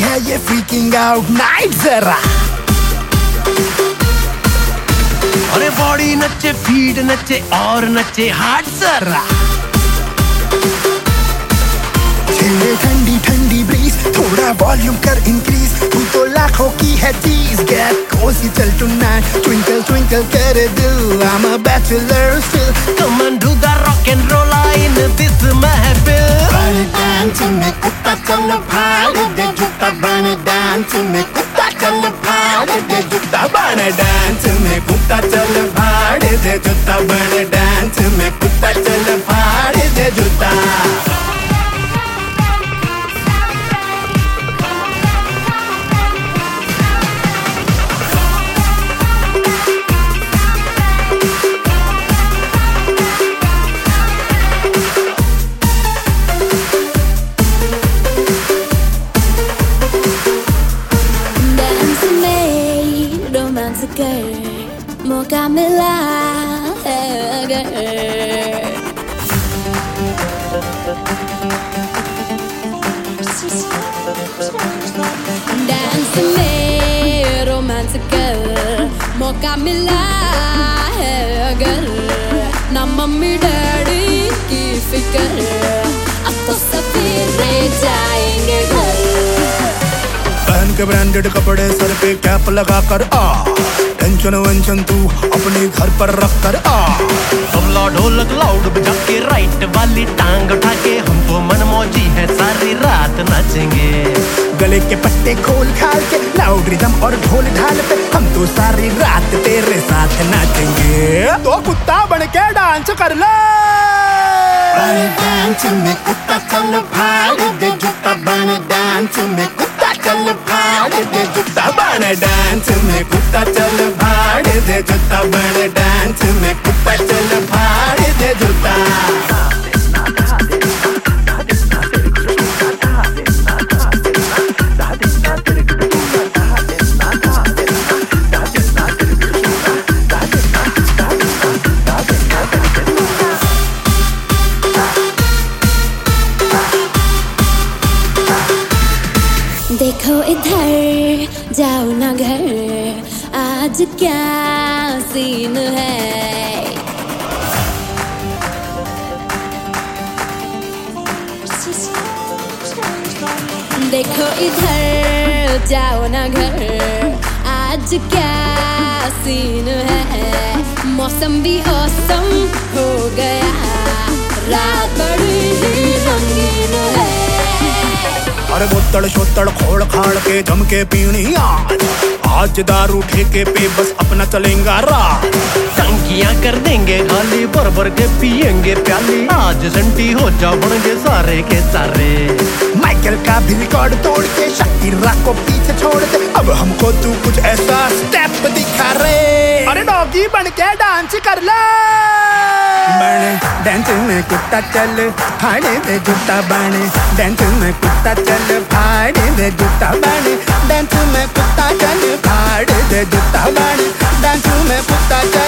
है ये freaking out night जरा। अरे बॉडी नचे, फीड नचे और नचे हार्ट जरा। झेले ठंडी ठंडी ब्रीज, थोड़ा वॉल्यूम कर इंक्रीज, तू तो लाखों की है चीज। गेट कोजी चल tonight, twinkle twinkle करे दिल, I'm a bachelor still, come and do the rock and roll in this महफिल। Burn it down to me कुत्ता चल भाड़ दे जूता, burn it down to me कुत्ता चल भाड़ दे जूता, burn it down to me कुत्ता चल भाड़ दे जूता, burn it down to me कुत्ता चल भाड़ दे जूता। मौका मिला है अगर, डांस में रोमांस कर, मौका मिला है अगर, ना मम्मी डैडी की फिक्र, अब तो सवेरे जाएंगे घर। पहन के ब्रांडेड कपड़े, सर पे कैप लगा कर आ, टेंशन वेंशन तू अपने घर पर रख कर आ। तबला ढोलक लाउड बजा के, राइट वाली टांग उठा के, हम तो मनमौजी है सारी रात नाचेंगे। गले के पट्टे खोल खाल के, लाउड रिदम और ढोल ढाल पे, हम तो सारी रात तेरे साथ नाचेंगे। तो कुत्ता बन के डांस कर ले। burn it down to me कुत्ता चल भाड़ दे जूता, burn it down to me कुत्ता चल भाड़ दे जूता, burn it down to me कुत्ता चल भाड़ दे जूता, burn it down to me कुत्ता चल भाड़ दे जूता। देखो इधर जाओ ना घर, आज क्या सीन है। देखो इधर जाओ ना घर, आज क्या सीन है। मौसम भी औसम हो गया, रात बड़ी ही रंगीन है। अरे बोतड़ शोतड़ खोड़ खाड़ के जम के पीनी आज दारू ठेके पे बस अपना चलेगा रात। टंकियां कर देंगे खाली, भर भर के पियेंगे प्याली, आज संटी हो जाओगे सारे के सारे। माइकल का भी रिकॉर्ड तोड़ के शकीरा को पीछे छोड़ दे, अब हमको तू कुछ ऐसा स्टेप दिखा रे। अरे डॉगी बन के डांस कर ले। बने डांस में कुत्ता चल फाड़े दे जूता, बने डांस में कुत्ता चल फाड़े दे जूता, बने डांस में कुत्ता चल फाड़े दे जूता, बने डांस में कुत्ता चल